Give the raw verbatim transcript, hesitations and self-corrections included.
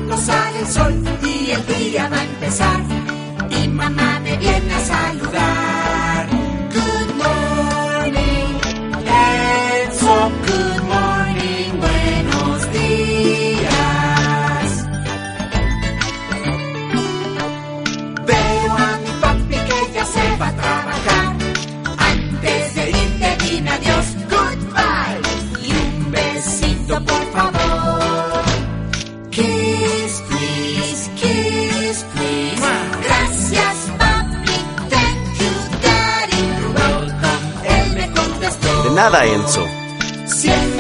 cuando sale el sol y el día va a empezar. Y mamá me viene a saludar. Good morning, Enzo. Good morning, buenos días. Veo a mi papi que ya se va a trabajar. Antes de irte dime adiós, goodbye. Y un besito por favor. Kiss, please, kiss, please. Gracias, papi, thank you, daddy. You're welcome, él me contestó. De nada, Enzo. Siempre